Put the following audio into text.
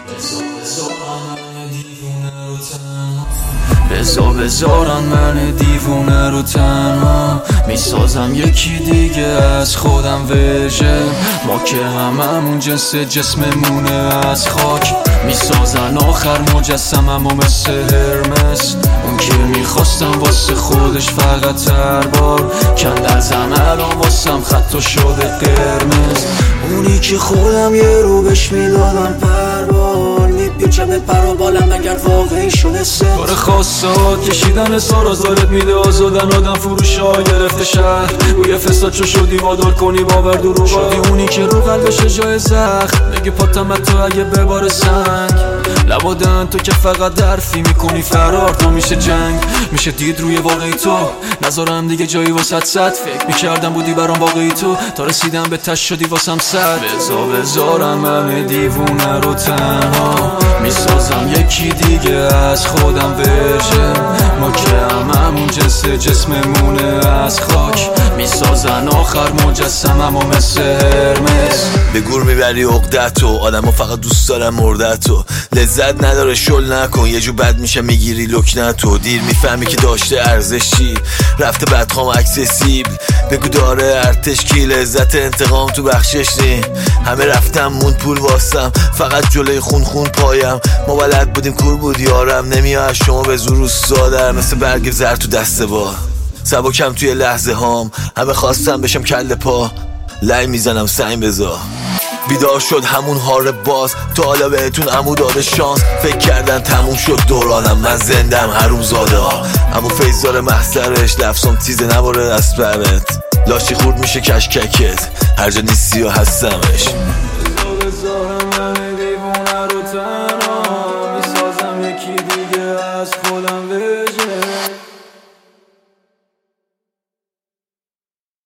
بذارن من دیوونه رو تنها، میسازم یکی دیگه از خودم ورژن. ما که هممون جنس جسممونه از خاک، میسازن آخر مجسممو مثل هرمس. اون که میخواستم واسه خودش فقط تربار، کند ازم الان واسم خطا شده قرمز. اونی که خودم یه رو بهش میدادم پربال، میپیچم پرا بالم اگر واقعی شده سه کار خاصات کشیدن ساراز دارت میده آزادن. آدم فروش ها گرفته شهر، روی فساد چو شدی وادار کنی باور دروغ شدی. اونی که رو قلبش جای زخم میگه پاتم تو اگه ببار سنگ. لبادن تو که فقط درفی میکنی فرار تا میشه جنگ. میشه دید روی واقعی تو نذارم دیگه جایی واسط صد. فکر میکردم بودی برام واقعی تو، تا رسیدم به تش شدی واسم صد. بذارم من دیوونه رو تنها، میسازم یکی دیگه از خودم ورژن. ما که هممون جنس جسممونه از خاک، میسازن آخر مجسممو مثل هرمس. به گور میبری عقدتو، آدمو فقط دوست دارم مردتو. لذت نداره شل نکن، یه جو بد میشه میگیری لکنتو. دیر میفهمی که داشته ارزشی، رفته بدخوام اکسسیبل. بگو داره ارتش کی، لذت انتقام تو بخشش نی. همه رفتم موند پول واسم، فقط جلوی خون پایم. ما بلد بودیم کور بود یارم، نمیاد شما به زور روستادر. مثل برگ زر تو دسته با سبکم توی لحظه هام، همه خواستم بشم کل پا. لای میزنم سنگ بزا. بیدار شد همون هاره باز، تا حالا بهتون عمو داده شانس. فکر کردن تموم شد دورانم، من زندم حروم زاده ها. عمو فیض داره محضرش، لفظم تیزه نباره دست برت. لاشی خورد میشه کشککت، هر جا نیستی و هستمش.